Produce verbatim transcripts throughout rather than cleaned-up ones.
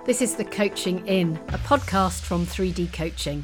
This is The Coaching In, a podcast from three D Coaching.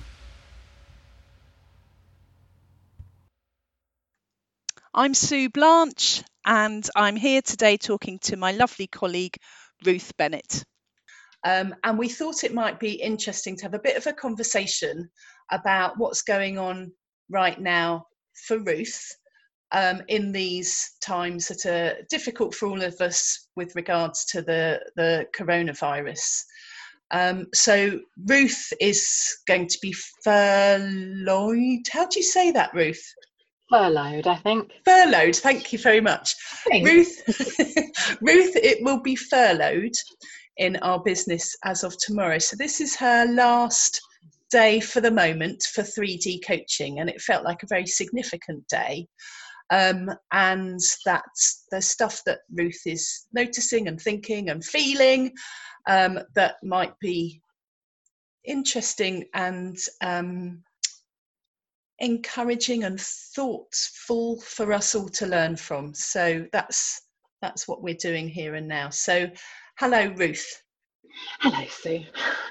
I'm Sue Blanche, and I'm here today talking to my lovely colleague, Ruth Bennett. Um, and we thought it might be interesting to have a bit of a conversation about what's going on right now for Ruth um, in these times that are difficult for all of us with regards to the, the coronavirus. Um, so Ruth is going to be furloughed. How do you say that, Ruth? Furloughed, I think. Furloughed, thank you very much. Thanks. Ruth, Ruth, it will be furloughed in our business as of tomorrow. So this is her last day for the moment for three D coaching, and it felt like a very significant day. Um, and that's the stuff that Ruth is noticing and thinking and feeling um, that might be interesting and um, encouraging and thoughtful for us all to learn from. So that's that's what we're doing here and now. So hello, Ruth. Hello, Sue.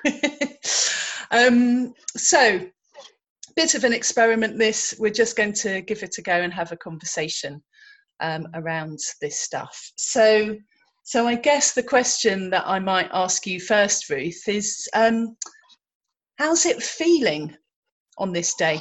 um, so, bit of an experiment this. We're just going to give it a go and have a conversation um, around this stuff. So, so I guess the question that I might ask you first, Ruth, is um, how's it feeling on this day?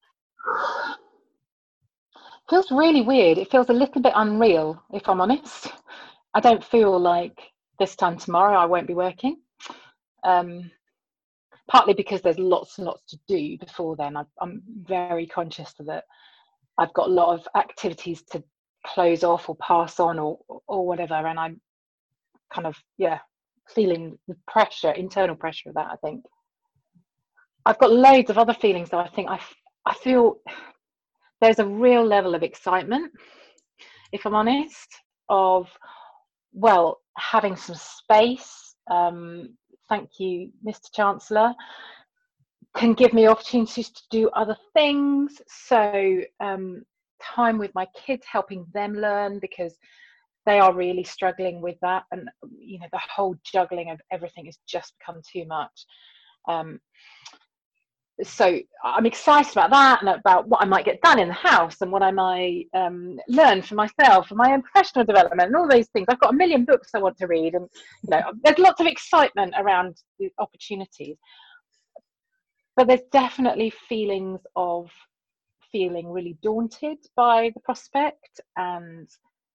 Feels really weird. It feels a little bit unreal, if I'm honest. I don't feel like this time tomorrow I won't be working. Um, partly because there's lots and lots to do before then. I, I'm very conscious that I've got a lot of activities to close off or pass on or or whatever, and I'm kind of yeah feeling the pressure, internal pressure of that. I think I've got loads of other feelings though. I think I I feel there's a real level of excitement, if I'm honest, of well having some space. Um, thank you, Mister Chancellor, can give me opportunities to do other things. So um, time with my kids, helping them learn, because they are really struggling with that. And, you know, the whole juggling of everything has just become too much. Um, so I'm excited about that and about what I might get done in the house and what I might um, learn for myself and my own professional development and all those things. I've got a million books I want to read, and you know, there's lots of excitement around the opportunities. But there's definitely feelings of feeling really daunted by the prospect, and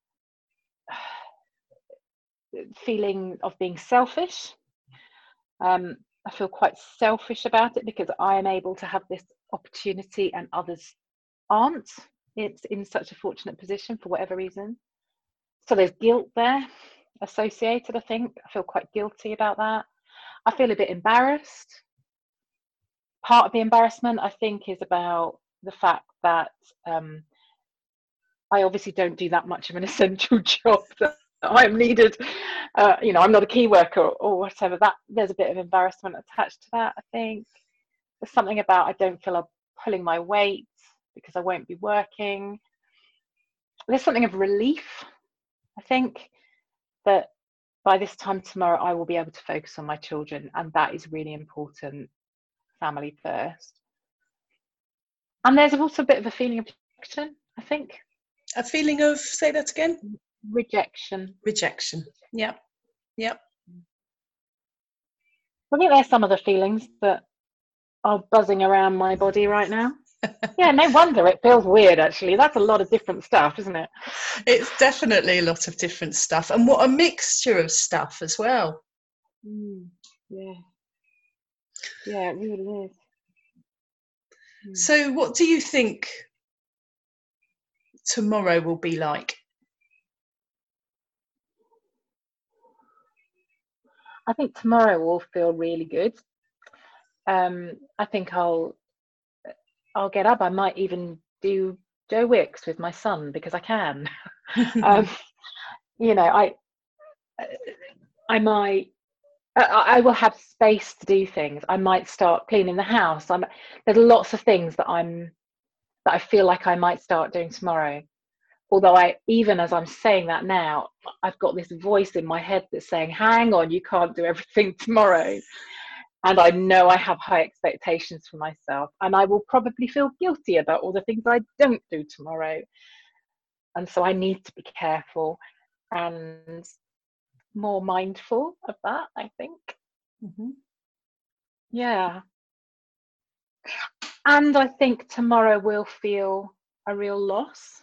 feeling of being selfish. Um, I feel quite selfish about it because I am able to have this opportunity and others aren't. It's in such a fortunate position for whatever reason. So there's guilt there associated, I think. I feel quite guilty about that. I feel a bit embarrassed. Part of the embarrassment, I think, is about the fact that um, I obviously don't do that much of an essential job that I'm needed. Uh, you know, I'm not a key worker or, or whatever. That there's a bit of embarrassment attached to that. I think there's something about I don't feel I'm pulling my weight because I won't be working. There's something of relief, I think, that by this time tomorrow I will be able to focus on my children, and that is really important. Family first. And there's also a bit of a feeling of rejection, I think. A feeling of, say that again? Rejection. Rejection. Yep. Yep. I think there's some of the feelings that are buzzing around my body right now. Yeah, no wonder it feels weird, actually. That's a lot of different stuff, isn't it? It's definitely a lot of different stuff. And what a mixture of stuff as well. Mm, yeah. Yeah, it really is. Mm. So what do you think tomorrow will be like? I think tomorrow will feel really good. Um, I think I'll I'll get up. I might even do Joe Wicks with my son because I can. um, you know, I I might I, I will have space to do things. I might start cleaning the house. I'm there's lots of things that I'm that I feel like I might start doing tomorrow, although I, even as I'm saying that now, I've got this voice in my head that's saying, hang on, you can't do everything tomorrow. And I know I have high expectations for myself, and I will probably feel guilty about all the things I don't do tomorrow. And so I need to be careful and more mindful of that, I think. Mm-hmm. Yeah. And I think tomorrow will feel a real loss.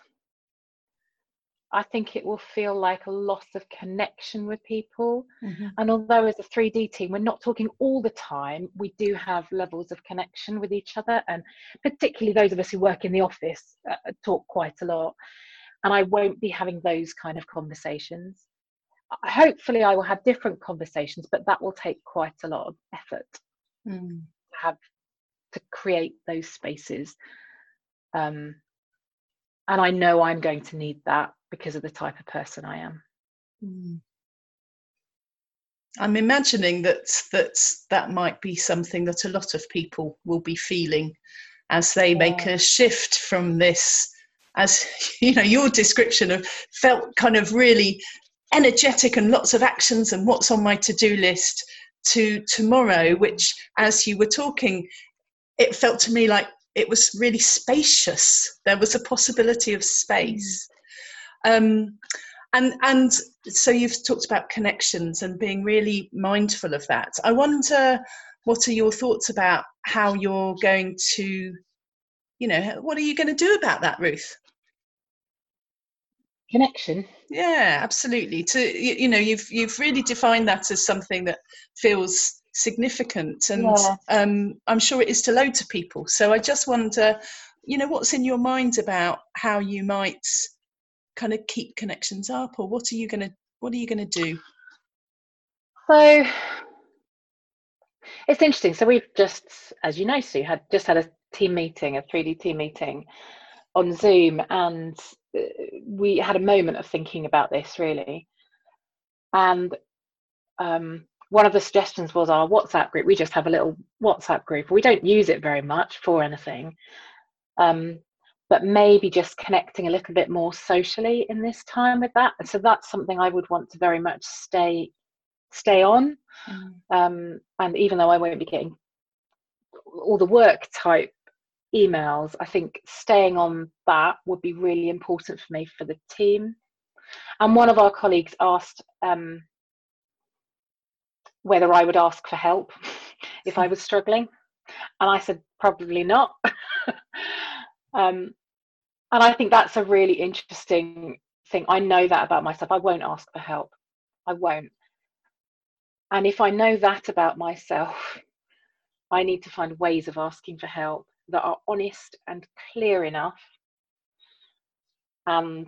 I think it will feel like a loss of connection with people. Mm-hmm. And although as a three D team, we're not talking all the time, we do have levels of connection with each other. And particularly those of us who work in the office uh, talk quite a lot. And I won't be having those kind of conversations. Hopefully I will have different conversations, but that will take quite a lot of effort mm. to have to create those spaces. Um, and I know I'm going to need that because of the type of person I am. Mm. I'm imagining that that that might be something that a lot of people will be feeling as they Yeah. make a shift from this, as you know, your description of felt kind of really energetic and lots of actions and what's on my to-do list, to tomorrow, which as you were talking, it felt to me like it was really spacious. There was a possibility of space. Mm. Um, and and so you've talked about connections and being really mindful of that. I wonder, what are your thoughts about how you're going to, you know, what are you going to do about that, Ruth? Connection. Yeah, absolutely. To you, you know, you've you've really defined that as something that feels significant, and yeah. um, I'm sure it is to loads of people. So I just wonder, you know, what's in your mind about how you might kind of keep connections up, or what are you going to what are you going to do? So it's interesting. So we've just, as you know, Sue, had just had a team meeting, a three D team meeting on Zoom, and we had a moment of thinking about this really. And um, one of the suggestions was our WhatsApp group. We just have a little WhatsApp group. We don't use it very much for anything, um, but maybe just connecting a little bit more socially in this time with that. And so that's something I would want to very much stay stay on. Mm. Um, and even though I won't be getting all the work type emails, I think staying on that would be really important for me for the team. And one of our colleagues asked um, whether I would ask for help if I was struggling, and I said probably not. um, and I think that's a really interesting thing. I know that about myself. I won't ask for help. I won't. And if I know that about myself, I need to find ways of asking for help that are honest and clear enough, and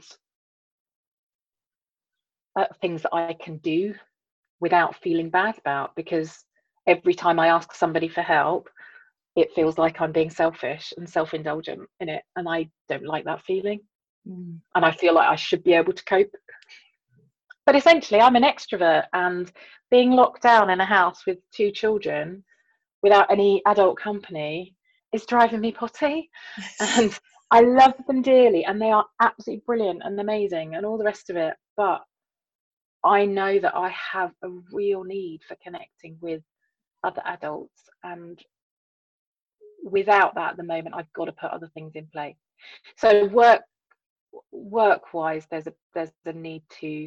uh, things that I can do without feeling bad about, because every time I ask somebody for help, it feels like I'm being selfish and self-indulgent in it, and I don't like that feeling. Mm. And I feel like I should be able to cope. But essentially, I'm an extrovert, and being locked down in a house with two children without any adult company is driving me potty. And I love them dearly, and they are absolutely brilliant and amazing and all the rest of it. But I know that I have a real need for connecting with other adults, and without that at the moment, I've got to put other things in place. So work work wise, there's a there's a need to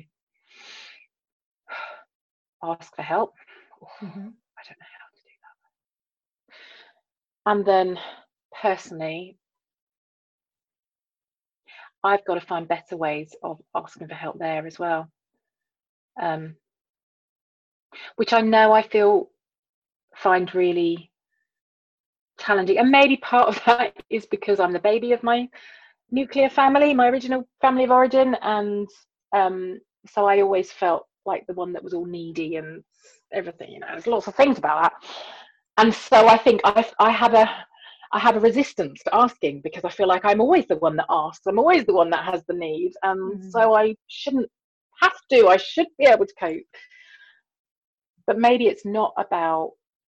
ask for help. Mm-hmm. I don't know how to do that. And then personally, I've got to find better ways of asking for help there as well, um, which I know I feel find really challenging. And maybe part of that is because I'm the baby of my nuclear family, my original family of origin, and um, so I always felt like the one that was all needy and everything. You know, there's lots of things about that, and so I think I I have a I have a resistance to asking, because I feel like I'm always the one that asks. I'm always the one that has the need, and mm. so I shouldn't have to. I should be able to cope. But maybe it's not about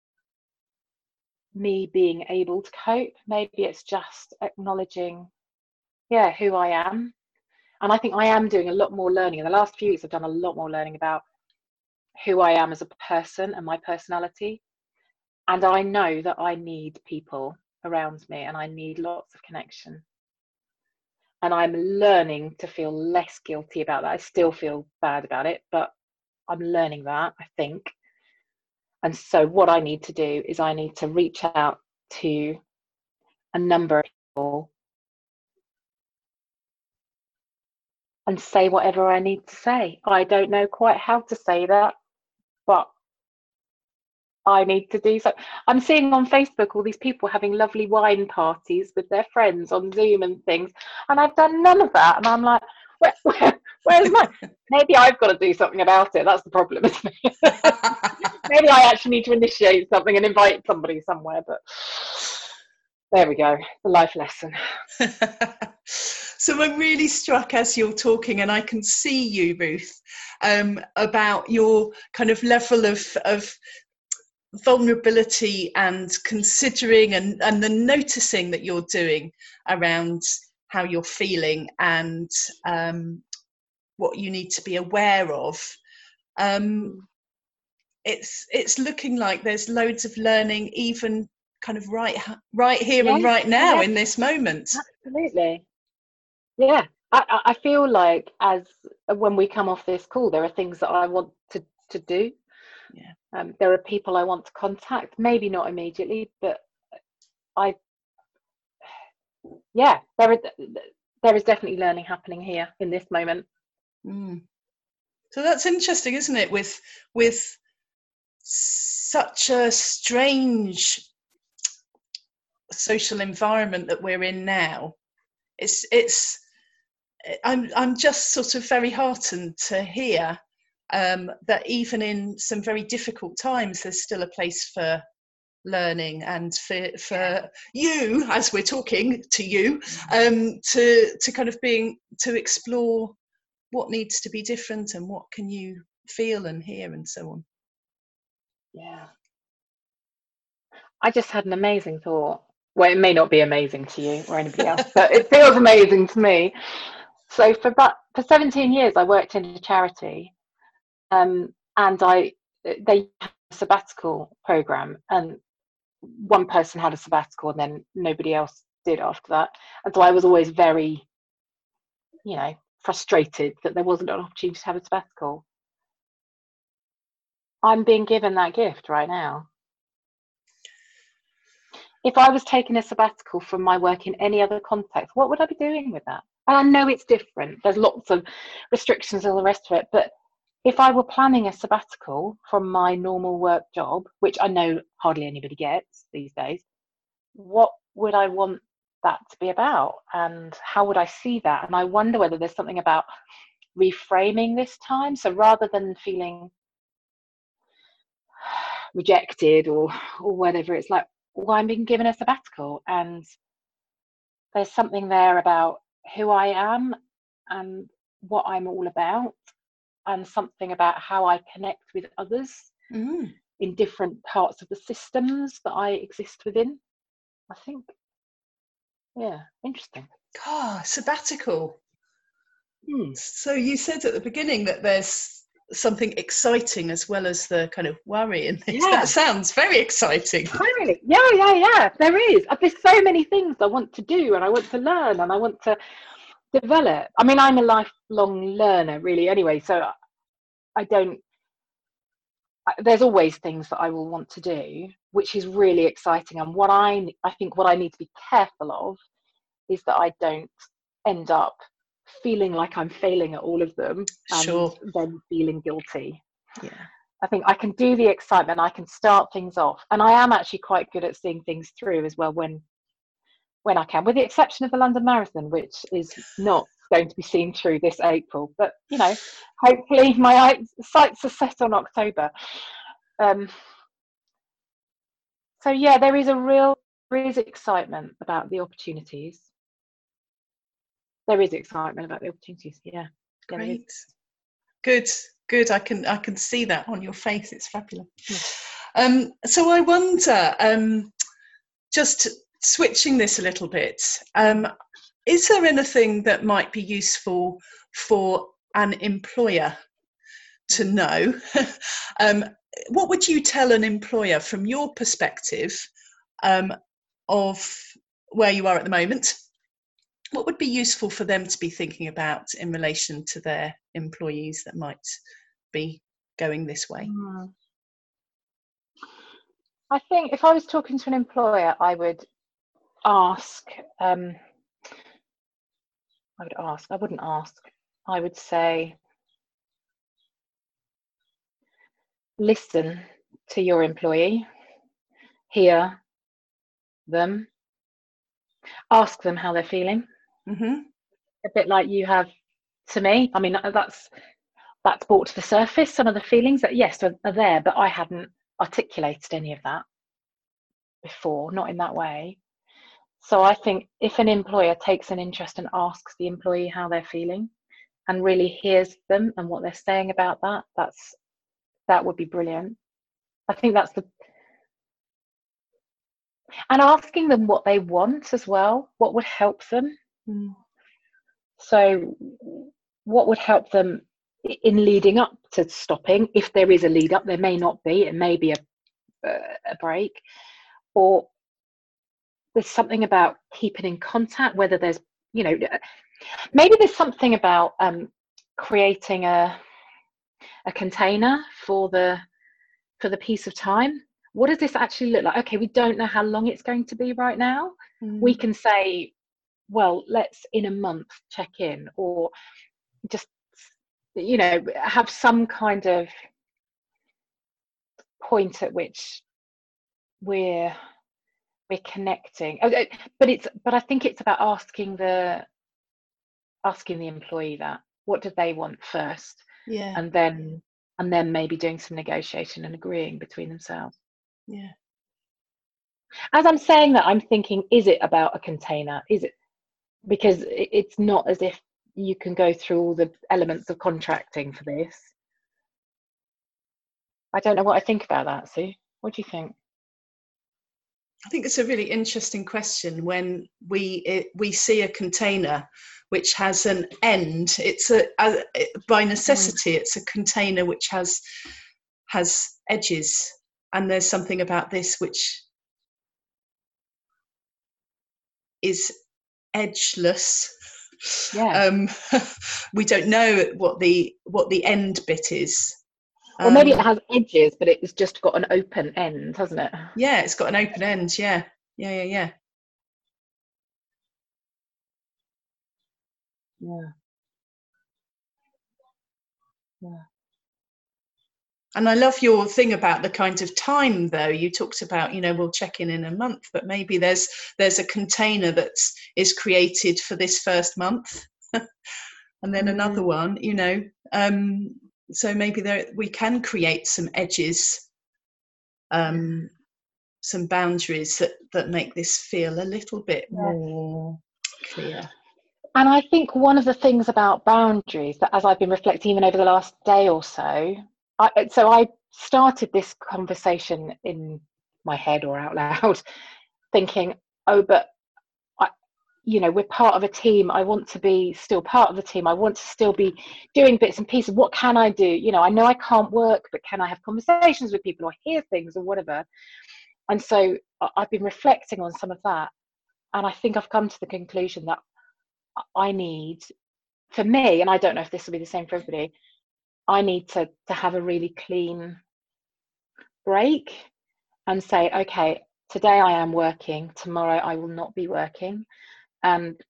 me being able to cope. Maybe it's just acknowledging, yeah, who I am, And I think I am doing a lot more learning. In the last few weeks, I've done a lot more learning about who I am as a person and my personality. And I know that I need people around me, and I need lots of connection. And I'm learning to feel less guilty about that. I still feel bad about it, but I'm learning that, I think. And so what I need to do is I need to reach out to a number of people and say whatever I need to say. I don't know quite how to say that, but I need to do so. I'm seeing on Facebook all these people having lovely wine parties with their friends on Zoom and things, and I've done none of that. And I'm like, where, where, where's my? Maybe I've got to do something about it. That's the problem, isn't it? Maybe I actually need to initiate something and invite somebody somewhere. But there we go, the life lesson. So I'm really struck as you're talking, and I can see you, Ruth, um, about your kind of level of of vulnerability and considering and, and the noticing that you're doing around how you're feeling and um, what you need to be aware of. Um, it's it's looking like there's loads of learning, even kind of right right here Yeah, and right now yeah. in this moment. Absolutely. Yeah, I, I feel like as when we come off this call, there are things that I want to, to do. Yeah. Um, there are people I want to contact, maybe not immediately, but I, yeah, there is, there is definitely learning happening here in this moment. Mm. So that's interesting, isn't it? With with such a strange social environment that we're in now, it's it's. I'm I'm just sort of very heartened to hear um, that even in some very difficult times, there's still a place for learning and for for you, as we're talking to you, um, to to kind of being to explore what needs to be different and what can you feel and hear and so on. Yeah. I just had an amazing thought. Well, it may not be amazing to you or anybody else, but it feels amazing to me. So for that, for seventeen years, I worked in a charity, um, and I they had a sabbatical program, and one person had a sabbatical, and then nobody else did after that. And so I was always very, you know, frustrated that there wasn't an opportunity to have a sabbatical. I'm being given that gift right now. If I was taking a sabbatical from my work in any other context, what would I be doing with that? And I know it's different. There's lots of restrictions and all the rest of it. But if I were planning a sabbatical from my normal work job, which I know hardly anybody gets these days, what would I want that to be about? And how would I see that? And I wonder whether there's something about reframing this time. So rather than feeling rejected or, or whatever, it's like, well, I'm being given a sabbatical, and there's something there about who I am and what I'm all about, and something about how I connect with others mm. in different parts of the systems that I exist within. I think, yeah, interesting. Ah, sabbatical. Hmm. So you said at the beginning that there's something exciting as well as the kind of worry in this. Yeah. That sounds very exciting. Really? Yeah, yeah, yeah. There is. There's so many things I want to do, and I want to learn, and I want to develop. I mean, I'm a lifelong learner, really. Anyway, so I don't. There's always things that I will want to do, which is really exciting. And what I, I think, what I need to be careful of is that I don't end up feeling like I'm failing at all of them and sure. then feeling guilty. Yeah. I think I can do the excitement, I can start things off, and I am actually quite good at seeing things through as well when when I can, with the exception of the London Marathon, which is not going to be seen through this April, but you know, hopefully my sights are set on October. Um, so yeah, there is a real there is excitement about the opportunities. There is excitement about the opportunities. Yeah. yeah Great. Good. Good. I can I can see that on your face. It's fabulous. Yeah. Um, so I wonder, um, just switching this a little bit, um, is there anything that might be useful for an employer to know? um, what would you tell an employer from your perspective um, of where you are at the moment? What would be useful for them to be thinking about in relation to their employees that might be going this way? Mm. I think if I was talking to an employer, I would ask, um, I would ask, I wouldn't ask, I would say, listen to your employee, hear them, ask them how they're feeling. Mm-hmm. A bit like you have to me. I mean, that's that's brought to the surface some of the feelings that, yes, are, are there, but I hadn't articulated any of that before, not in that way. So I think if an employer takes an interest and asks the employee how they're feeling and really hears them and what they're saying about that, that's that would be brilliant. I think that's the and asking them what they want as well, what would help them. Mm. So what would help them in leading up to stopping? If there is a lead up, there may not be, it may be a, a break, or there's something about keeping in contact, whether there's, you know, maybe there's something about um, creating a a container for the for the piece of time. What does this actually look like? Okay, we don't know how long it's going to be right now. Mm. We can say, well, let's in a month check in, or just, you know, have some kind of point at which we're we're connecting. But it's but I think it's about asking the asking the employee that, what do they want first? Yeah. And then and then maybe doing some negotiation and agreeing between themselves. Yeah. As I'm saying that, I'm thinking, is it about a container? Is it, because it's not as if you can go through all the elements of contracting for this. I don't know what I think about that, Sue. What do you think? I think it's a really interesting question when we it, we see a container which has an end. It's a, a by necessity, it's a container which has has edges, and there's something about this which is edgeless. Yeah. Um, we don't know what the what the end bit is. Or maybe um, it has edges, but it's just got an open end, hasn't it? Yeah, it's got an open end. Yeah, yeah, yeah, yeah. Yeah. Yeah. And I love your thing about the kind of time, though. You talked about, you know, we'll check in in a month, but maybe there's there's a container that's is created for this first month, and then mm. another one, you know. Um, so maybe there we can create some edges, um, some boundaries that that make this feel a little bit yeah. more clear. And I think one of the things about boundaries that, as I've been reflecting even over the last day or so, I, so I started this conversation in my head or out loud, thinking, oh, but I, you know, we're part of a team. I want to be still part of the team. I want to still be doing bits and pieces. What can I do? You know, I know I can't work, but can I have conversations with people or hear things or whatever? And so I've been reflecting on some of that. And I think I've come to the conclusion that I need, for me, and I don't know if this will be the same for everybody, I need to, to have a really clean break and say, okay, today I am working, tomorrow I will not be working. And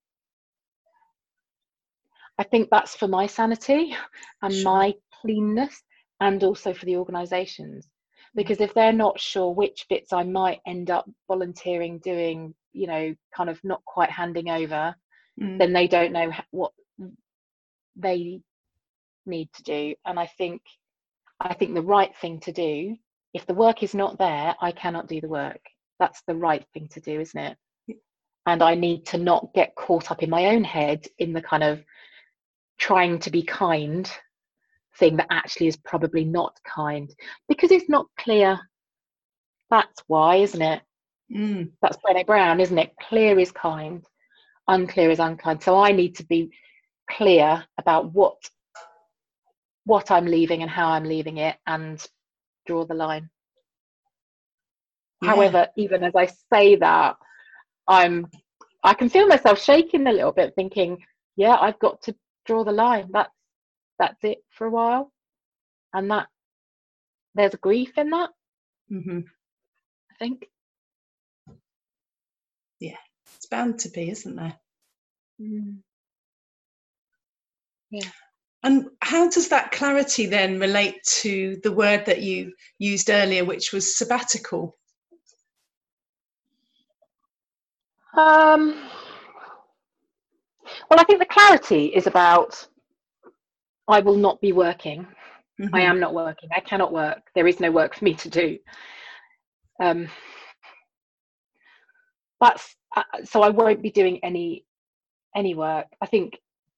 I think that's for my sanity and sure. my cleanness, and also for the organisations. Because if they're not sure which bits I might end up volunteering doing, you know, kind of not quite handing over, mm. then they don't know what they need to do. And I think I think the right thing to do, if the work is not there, I cannot do the work. That's the right thing to do, isn't it? Yeah. And I need to not get caught up in my own head in the kind of trying to be kind thing that actually is probably not kind, because it's not clear. That's why, isn't it? Mm. That's Brené Brown, isn't it? Clear is kind. unclear is unkind. So I need to be clear about what what I'm leaving and how I'm leaving it, and draw the line. Yeah. However, even as I say that, I'm I can feel myself shaking a little bit, thinking, yeah, I've got to draw the line. That's that's it for a while, and that there's grief in that. Mm-hmm. I think. Yeah, it's bound to be, isn't there? Mm. Yeah. And how does that clarity then relate to the word that you used earlier, which was sabbatical? Um, well, I think the clarity is about, I will not be working. Mm-hmm. I am not working. I cannot work. There is no work for me to do. Um, that's uh, so I won't be doing any any work. I think.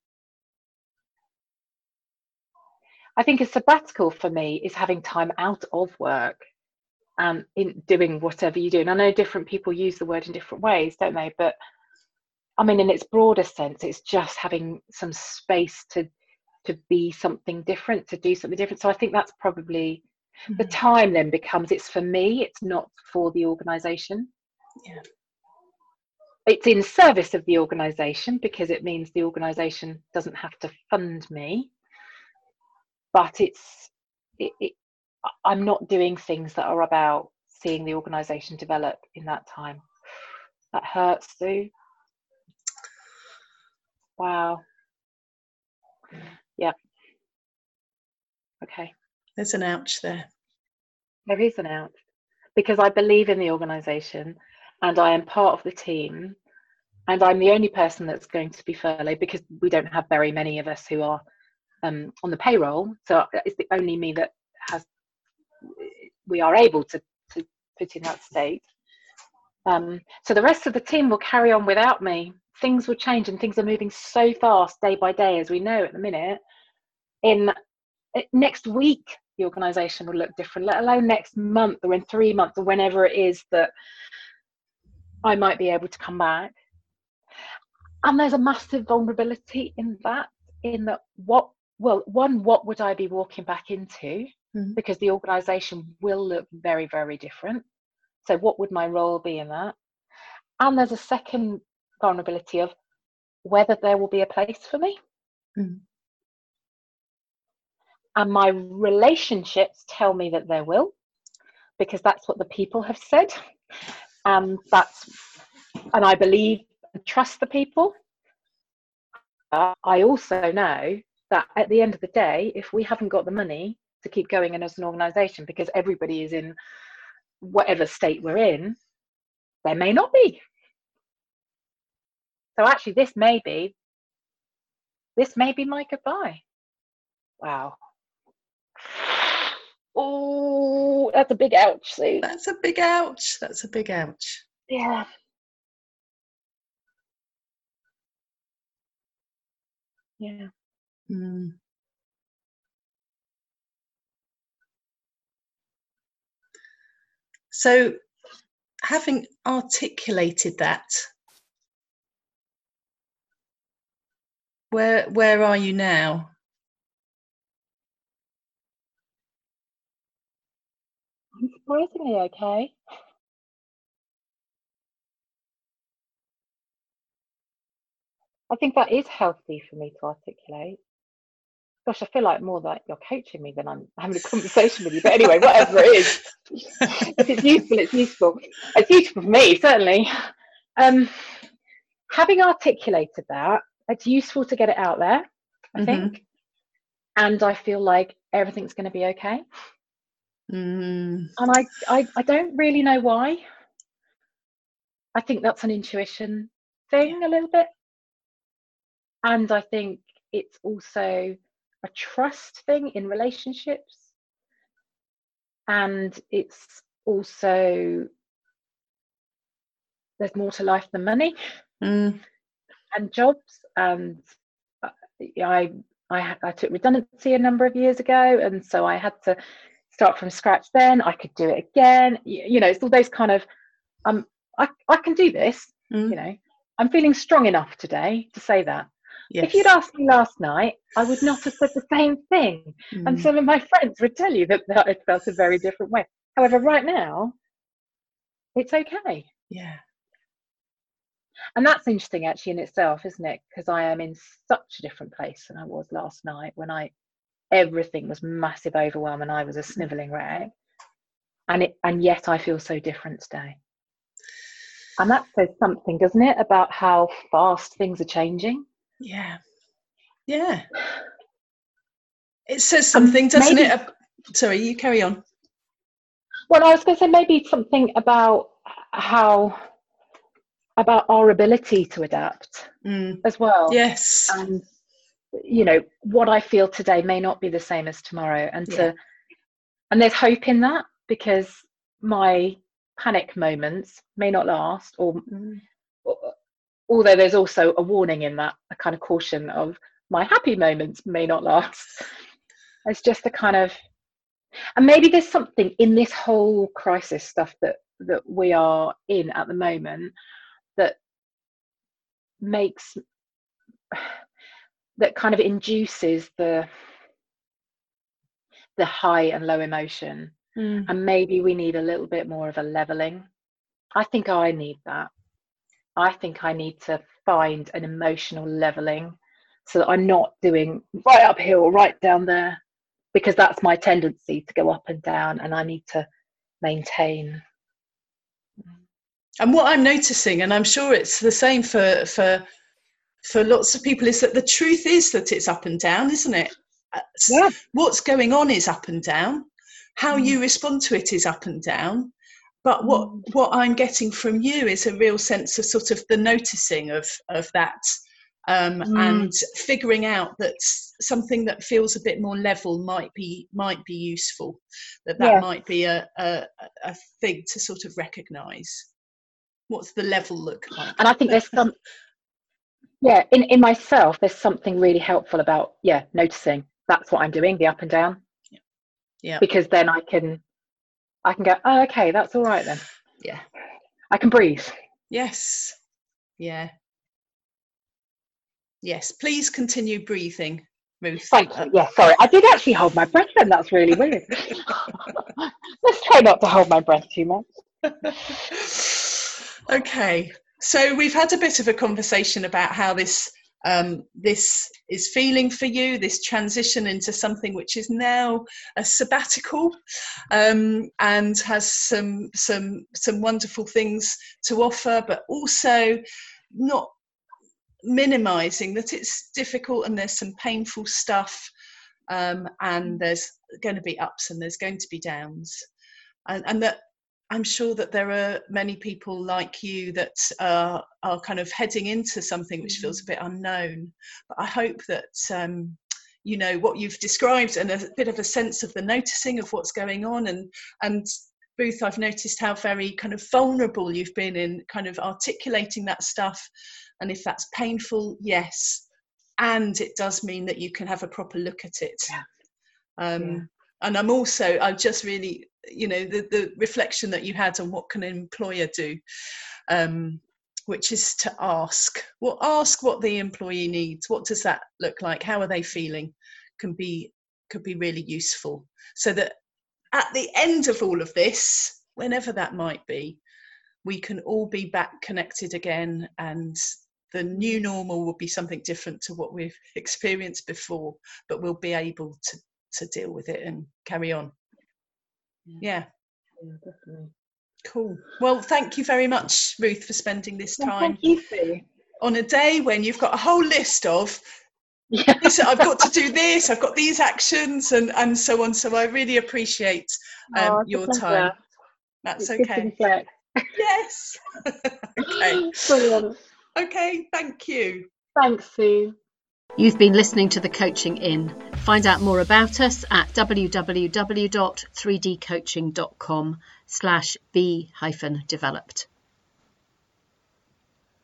I think a sabbatical for me is having time out of work and in doing whatever you do. And I know different people use the word in different ways, don't they? But I mean, in its broader sense, it's just having some space to to be something different, to do something different. So I think that's probably mm-hmm. the time then becomes, it's for me, it's not for the organisation. Yeah. It's in service of the organisation, because it means the organisation doesn't have to fund me. But it's, it, it, I'm not doing things that are about seeing the organisation develop in that time. That hurts, Sue. Wow. Yeah. Okay. There's an ouch there. There is an ouch, because I believe in the organisation and I am part of the team, and I'm the only person that's going to be furloughed, because we don't have very many of us who are um, on the payroll. So it's the only me that has, we are able to, to put in that state. Um, so the rest of the team will carry on without me. Things will change, and things are moving so fast day by day, as we know at the minute. In next week, the organisation will look different, let alone next month or in three months or whenever it is that I might be able to come back. And there's a massive vulnerability in that, in that what, well, one, what would I be walking back into? Mm-hmm. Because the organisation will look very, very different. So what would my role be in that? And there's a second vulnerability of whether there will be a place for me. Mm-hmm. And my relationships tell me that there will, because that's what the people have said. And that's, and I believe and trust the people. Uh, I also know that at the end of the day, if we haven't got the money to keep going in as an organisation, because everybody is in whatever state we're in, there may not be. So actually, this may be, this may be my goodbye. Wow. Oh, that's a big ouch, Sue. That's a big ouch. That's a big ouch. Yeah. Yeah. Mm. So, having articulated that, where where are you now? I'm surprisingly okay. I think that is healthy for me to articulate. Gosh, I feel like more like you're coaching me than I'm having a conversation with you. But anyway, whatever it is, if it's useful, it's useful. It's useful for me, certainly. Um, having articulated that, it's useful to get it out there, I mm-hmm. think. And I feel like everything's going to be okay. Mm. And I, I, I don't really know why. I think that's an intuition thing a little bit. And I think it's also a trust thing in relationships. And it's also, there's more to life than money mm. and jobs. And I, I, I took redundancy a number of years ago. And so I had to start from scratch then. I could do it again. You, you know, it's all those kind of, um, I, I can do this, mm. you know, I'm feeling strong enough today to say that. Yes. If you'd asked me last night, I would not have said the same thing. Mm. And some of my friends would tell you that, that it felt a very different way. However, right now, it's okay. Yeah. And that's interesting actually in itself, isn't it? Because I am in such a different place than I was last night when I everything was massive overwhelm and I was a snivelling wreck. And it and yet I feel so different today. And that says something, doesn't it, about how fast things are changing? Yeah. Yeah. It says something, doesn't maybe, it? Sorry, you carry on. Well, I was going to say maybe something about how about our ability to adapt mm. as well. Yes. And you know, what I feel today may not be the same as tomorrow, and to yeah. and there's hope in that, because my panic moments may not last, or, mm. or although there's also a warning in that, a kind of caution of my happy moments may not last. It's just a kind of, and maybe there's something in this whole crisis stuff that that we are in at the moment that makes that kind of induces the the high and low emotion. Mm. And maybe we need a little bit more of a leveling. I think I need that. I think I need to find an emotional leveling so that I'm not doing right uphill, right down there, because that's my tendency to go up and down, and I need to maintain. And what I'm noticing, and I'm sure it's the same for for for lots of people, is that the truth is that it's up and down, isn't it? Yeah. What's going on is up and down. How mm. you respond to it is up and down. But what mm. what I'm getting from you is a real sense of sort of the noticing of of that, um, mm. and figuring out that something that feels a bit more level might be might be useful. That that yeah. might be a, a a thing to sort of recognise. What's the level look like? And I think there's some, yeah, in, in myself, there's something really helpful about, yeah, noticing that's what I'm doing, the up and down. Yeah. Yeah. Because then I can, I can go, oh, okay, that's all right then. Yeah. I can breathe. Yes. Yeah. Yes. Please continue breathing, Ruth. Thank you. Yeah, sorry. I did actually hold my breath then. That's really weird. Let's try not to hold my breath too much. Okay, so we've had a bit of a conversation about how this um, this is feeling for you, this transition into something which is now a sabbatical, um, and has some some some wonderful things to offer, but also not minimising that it's difficult and there's some painful stuff, um, and there's going to be ups and there's going to be downs, and, and that. I'm sure that there are many people like you that uh, are kind of heading into something which feels a bit unknown. But I hope that, um, you know, what you've described and a bit of a sense of the noticing of what's going on. And, and Ruth, I've noticed how very kind of vulnerable you've been in kind of articulating that stuff. And if that's painful, yes. And it does mean that you can have a proper look at it. Yeah. Um, yeah. And I'm also, I've just really, you know, the, the reflection that you had on what can an employer do, um, which is to ask, well, ask what the employee needs. What does that look like? How are they feeling? Can be, could be really useful. So that at the end of all of this, whenever that might be, we can all be back connected again, and the new normal will be something different to what we've experienced before, but we'll be able to to deal with it and carry on. Yeah. Yeah, definitely. Cool. Well, thank you very much, Ruth, for spending this time. Well, thank you, Sue. On a day when you've got a whole list of, yeah. this, I've got to do this, I've got these actions, and, and so on. So I really appreciate um, oh, your time. That's it's okay. Yes. Okay. Brilliant. Okay, thank you. Thanks, Sue. You've been listening to The Coaching In. Find out more about us at w w w dot three d coaching dot com slash be hyphen developed.